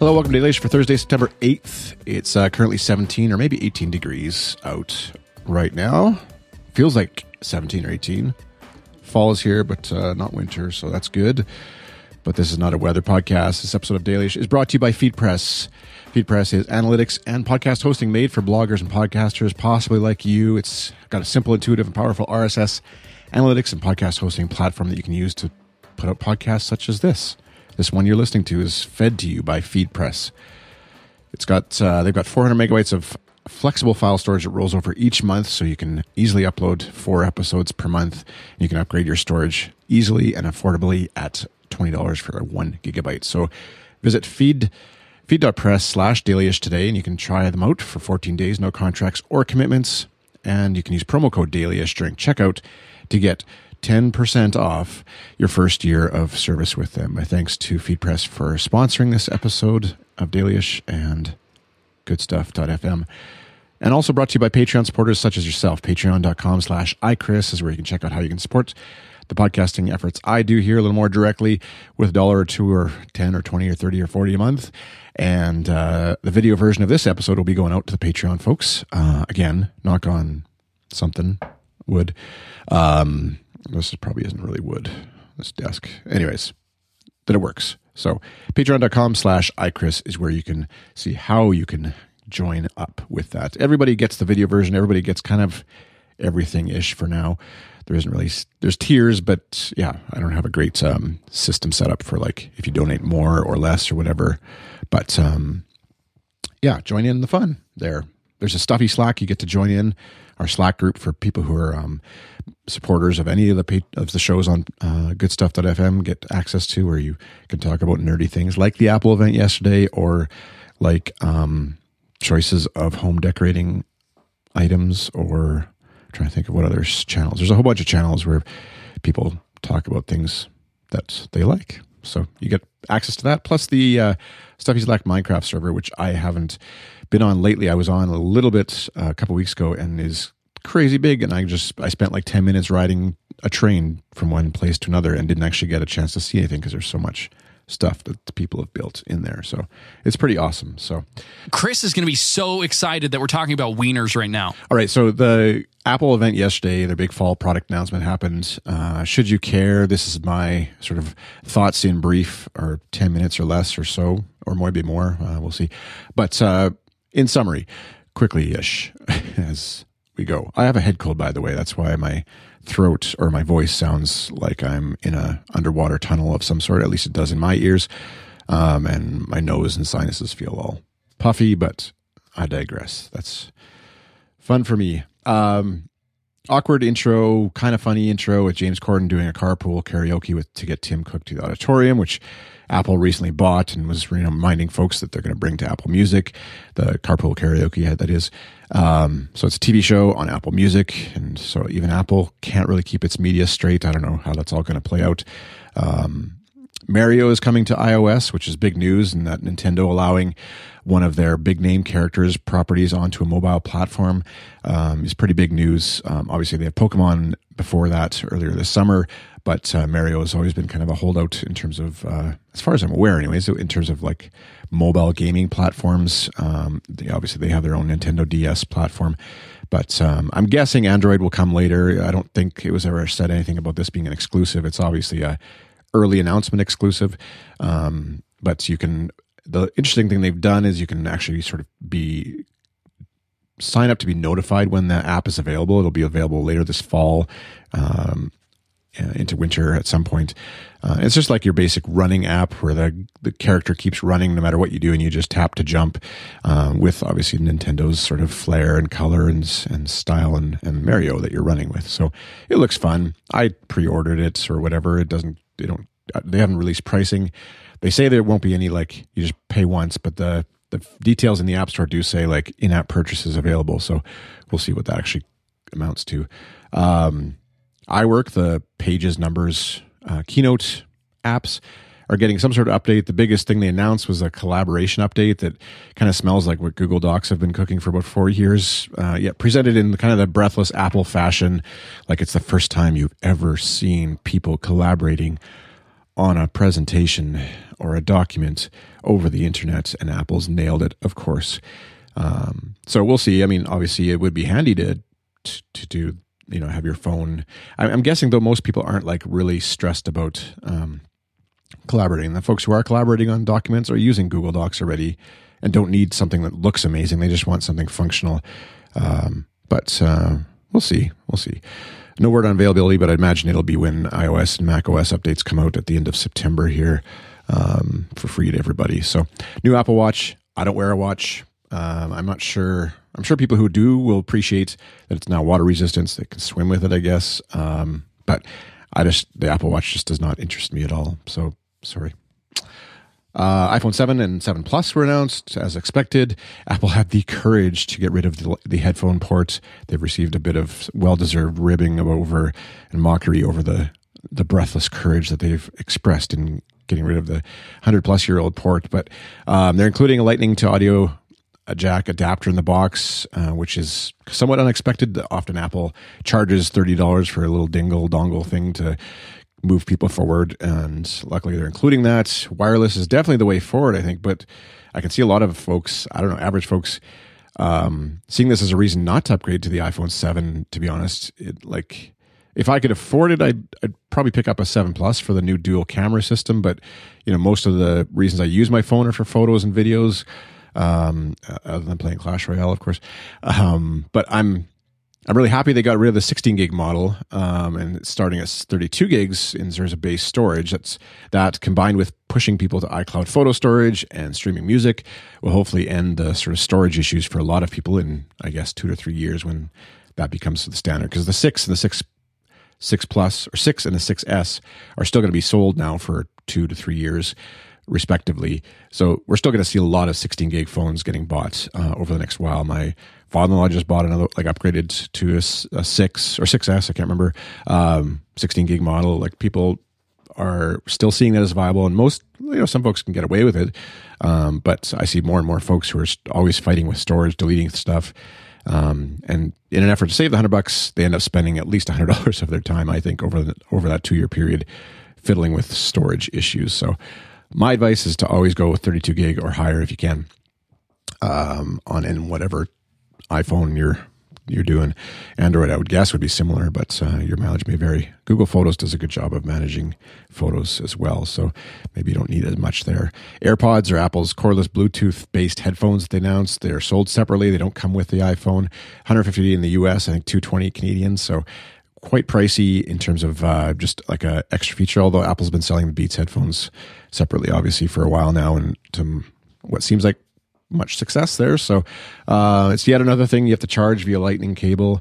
Hello, welcome to Daily for Thursday, September 8th. It's currently 17 or maybe 18 degrees out right now. Feels like 17 or 18. Fall is here, but not winter, so that's good. But this is not a weather podcast. This episode of Daily is brought to you by FeedPress. FeedPress is analytics and podcast hosting made for bloggers and podcasters, possibly like you. It's got a simple, intuitive, and powerful RSS analytics and podcast hosting platform that you can use to put out podcasts such as this. This one you're listening to is fed to you by FeedPress. It's got they've got 400 megabytes of flexible file storage that rolls over each month, so you can easily upload 4 episodes per month. You can upgrade your storage easily and affordably at $20 for 1 gigabyte. So visit feed.press/dailyish today, and you can try them out for 14 days, no contracts or commitments. And you can use promo code dailyish during checkout to get 10% off your first year of service with them. My thanks to FeedPress for sponsoring this episode of Dailyish and goodstuff.fm. And also brought to you by Patreon supporters such as yourself. Patreon.com/iChris is where you can check out how you can support the podcasting efforts I do here a little more directly with $1 or $2 or 10 or 20 or 30 or 40 a month. And the video version of this episode will be going out to the Patreon folks. Again, knock on something, wood. This probably isn't really wood, this desk. Anyways, that it works. So patreon.com/iChris is where you can see how you can join up with that. Everybody gets the video version. Everybody gets kind of everything-ish for now. There's tiers, but yeah, I don't have a great system set up for like if you donate more or less or whatever. But yeah, join in the fun there. There's a stuffy Slack. You get to join in our Slack group for people who are supporters of any of the shows on goodstuff.fm, get access to, where you can talk about nerdy things like the Apple event yesterday, or like choices of home decorating items, or I'm trying to think of what other channels. There's a whole bunch of channels where people talk about things that they like. So you get access to that, plus the Stuffy Slack Minecraft server, which I haven't been on lately. I was on a little bit a couple weeks ago, and is crazy big, and I spent like 10 minutes riding a train from one place to another and didn't actually get a chance to see anything because there's so much stuff that the people have built in there. So it's pretty awesome. So Chris is going to be so excited that we're talking about wieners right now. All right. So the Apple event yesterday, their big fall product announcement happened. Should you care? This is my sort of thoughts in brief, or 10 minutes or less or so, or maybe more. We'll see. But in summary, quickly-ish as we go. I have a head cold, by the way. That's why my throat or my voice sounds like I'm in a underwater tunnel of some sort. At least it does in my ears. And my nose and sinuses feel all puffy, but I digress. That's fun for me. Awkward intro, kind of funny intro with James Corden doing a carpool karaoke to get Tim Cook to the auditorium, which Apple recently bought and was reminding folks that they're going to bring to Apple Music, the carpool karaoke, that is. So it's a TV show on Apple Music, and so even Apple can't really keep its media straight. I don't know how that's all going to play out. Mario is coming to iOS, which is big news, and that Nintendo allowing one of their big name characters properties onto a mobile platform is pretty big news. Obviously, they have Pokemon before that earlier this summer, but Mario has always been kind of a holdout in terms of, as far as I'm aware anyways, in terms of like mobile gaming platforms. They have their own Nintendo DS platform, but I'm guessing Android will come later. I don't think it was ever said anything about this being an exclusive. It's obviously a early announcement exclusive, but you can. The interesting thing they've done is you can actually sort of sign up to be notified when the app is available. It'll be available later this fall, into winter at some point. It's just like your basic running app where the character keeps running no matter what you do, and you just tap to jump, with obviously Nintendo's sort of flair and color and style and Mario that you're running with. So it looks fun. I pre-ordered it or whatever. They haven't released pricing. They say there won't be any, like, you just pay once, but the details in the App Store do say like in-app purchases available. So we'll see what that actually amounts to. iWork, the Pages, Numbers, Keynote apps are getting some sort of update. The biggest thing they announced was a collaboration update that kind of smells like what Google Docs have been cooking for about 4 years. Yet presented in kind of the breathless Apple fashion, like it's the first time you've ever seen people collaborating on a presentation or a document over the internet, and Apple's nailed it, of course. So we'll see. I mean, obviously, it would be handy to do, have your phone. I'm guessing, though, most people aren't like really stressed about collaborating. The folks who are collaborating on documents are using Google Docs already and don't need something that looks amazing. They just want something functional. But we'll see. We'll see. No word on availability, but I imagine it'll be when iOS and macOS updates come out at the end of September here, for free to everybody. So, new Apple Watch. I don't wear a watch. I'm not sure. I'm sure people who do will appreciate that it's now water resistant. They can swim with it, I guess. But the Apple Watch just does not interest me at all. So, sorry. iPhone 7 and 7 Plus were announced as expected. Apple had the courage to get rid of the headphone port. They've received a bit of well-deserved ribbing over and mockery over the breathless courage that they've expressed in getting rid of the 100-plus-year-old port. But they're including a Lightning to audio jack adapter in the box, which is somewhat unexpected. Often Apple charges $30 for a little dongle thing to move people forward, and luckily they're including that. Wireless is definitely the way forward, I think, but I can see a lot of folks, average folks, seeing this as a reason not to upgrade to the iPhone 7, to be honest. If I could afford it, I'd probably pick up a 7 Plus for the new dual camera system, but most of the reasons I use my phone are for photos and videos, other than playing Clash Royale, of course. But I'm really happy they got rid of the 16 gig model, and starting at 32 gigs in terms of base storage. That combined with pushing people to iCloud photo storage and streaming music will hopefully end the sort of storage issues for a lot of people in, I guess, 2 to 3 years when that becomes the standard. Because the 6 and the 6 Plus, or 6 and the 6S are still going to be sold now for 2 to 3 years, respectively. So we're still going to see a lot of 16 gig phones getting bought over the next while. My father-in-law just bought another, upgraded to a 6 or 6S, I can't remember, 16 gig model. People are still seeing that as viable, and most, some folks can get away with it. But I see more and more folks who are always fighting with storage, deleting stuff. And in an effort to save the $100, they end up spending at least $100 of their time, I think, over that 2 year period, fiddling with storage issues. So my advice is to always go with 32 gig or higher if you can, on whatever iPhone you're doing. Android, I would guess, would be similar, but your mileage may vary. Google Photos does a good job of managing photos as well, so maybe you don't need as much there. AirPods are Apple's cordless Bluetooth-based headphones that they announced. They're sold separately. They don't come with the iPhone. $150 in the US, I think $220 Canadian, so quite pricey in terms of just like a extra feature, although Apple's been selling the Beats headphones separately, obviously, for a while now, and to what seems like much success there. So it's yet another thing you have to charge via Lightning cable,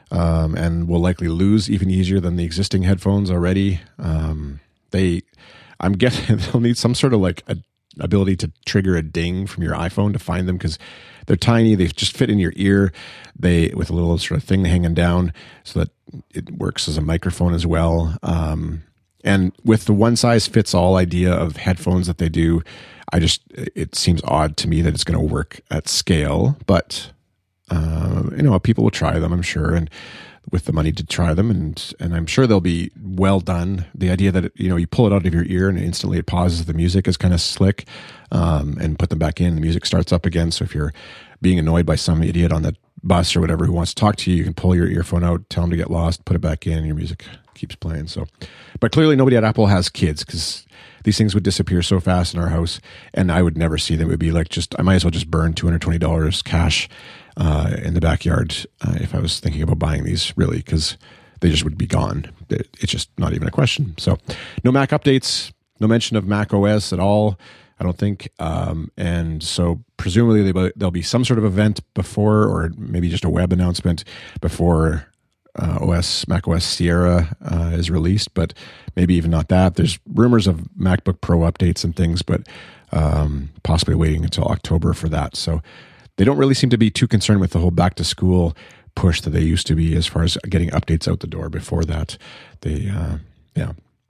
and will likely lose even easier than the existing headphones already. I'm guessing they'll need some sort of ability to trigger a ding from your iPhone to find them, because they're tiny. They just fit in your ear. With a little sort of thing hanging down so that it works as a microphone as well. And with the one size fits all idea of headphones that they do, it seems odd to me that it's going to work at scale, but people will try them, I'm sure, and with the money to try them, and I'm sure they'll be well done. The idea that you pull it out of your ear and instantly it pauses the music is kind of slick, and put them back in, the music starts up again. So if you're being annoyed by some idiot on the bus or whatever who wants to talk to you, you can pull your earphone out, tell them to get lost, put it back in, and your music keeps playing. So, but clearly nobody at Apple has kids, because these things would disappear so fast in our house, and I would never see them. It would be I might as well just burn $220 cash in the backyard if I was thinking about buying these, really, because they just would be gone. It's just not even a question. So no Mac updates, no mention of Mac OS at all, I don't think. And so presumably there'll be some sort of event before, or maybe just a web announcement before Mac OS Sierra is released, but maybe even not that. There's rumors of MacBook Pro updates and things, but possibly waiting until October for that. So they don't really seem to be too concerned with the whole back to school push that they used to be as far as getting updates out the door. Before that, yeah.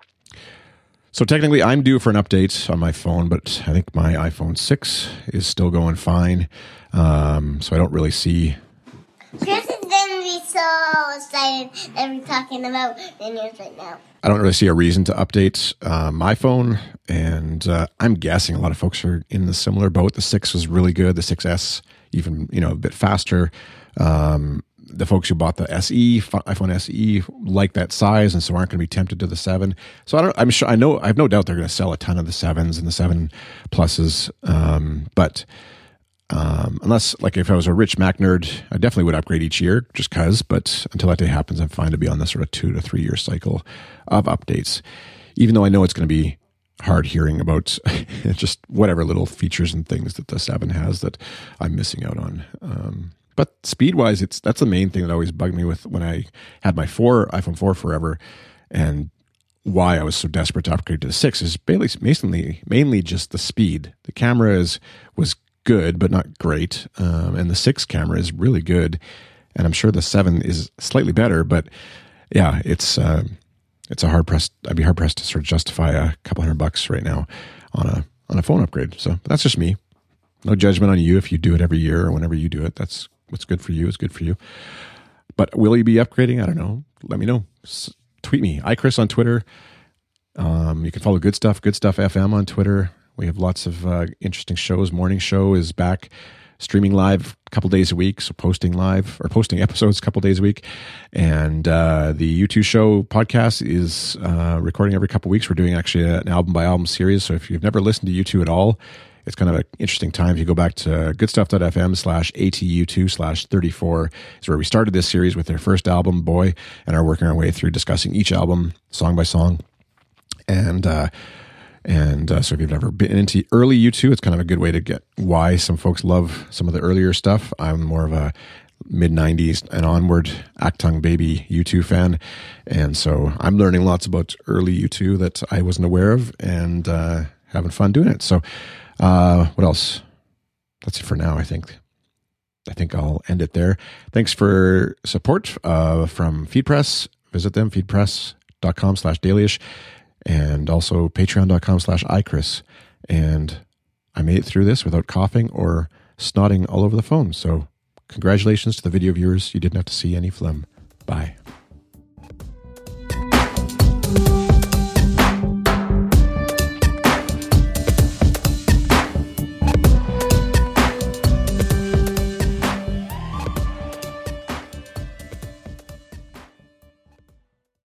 So technically I'm due for an update on my phone, but I think my iPhone 6 is still going fine. So I don't really see... Chris is going to be so excited that we're talking about the news right now. I don't really see a reason to update my phone, and I'm guessing a lot of folks are in the similar boat. The 6 was really good. The 6S, even a bit faster. The folks who bought the SE, iPhone SE, like that size, and so aren't going to be tempted to the 7. So I have no doubt they're going to sell a ton of the 7s and the 7 Pluses. But unless, like, if I was a rich Mac nerd, I definitely would upgrade each year just because. But until that day happens, I'm fine to be on this sort of 2 to 3 year cycle of updates. Even though I know it's going to be hard hearing about just whatever little features and things that the 7 has that I'm missing out on. But speed-wise, that's the main thing that always bugged me with when I had my iPhone 4 forever, and why I was so desperate to upgrade to the 6 is mainly just the speed. The camera was good, but not great, and the 6 camera is really good, and I'm sure the 7 is slightly better. But yeah, it's a hard pressed. I'd be hard pressed to sort of justify a couple $100 right now on a phone upgrade. So that's just me. No judgment on you if you do it every year or whenever you do it. That's what's good for you is good for you. But will you be upgrading? I don't know. Let me know. Tweet me, iChris on Twitter. You can follow Good Stuff FM on Twitter. We have lots of interesting shows. Morning Show is back streaming live a couple days a week, so posting episodes a couple days a week. And the U2 Show podcast is recording every couple weeks. We're doing actually an album by album series. So if you've never listened to U2 at all, it's kind of an interesting time. If you go back to goodstuff.fm/ATU2/34 is where we started this series with their first album, Boy, and are working our way through discussing each album song by song. And so if you've never been into early U2, it's kind of a good way to get why some folks love some of the earlier stuff. I'm more of a mid-90s and onward Achtung Baby U2 fan. And so I'm learning lots about early U2 that I wasn't aware of, and having fun doing it. So what else? That's it for now, I think. I'll end it there. Thanks for support from FeedPress. Visit them, feedpress.com/dailyish, and also patreon.com/iChris. And I made it through this without coughing or snotting all over the phone. So congratulations to the video viewers. You didn't have to see any phlegm. Bye.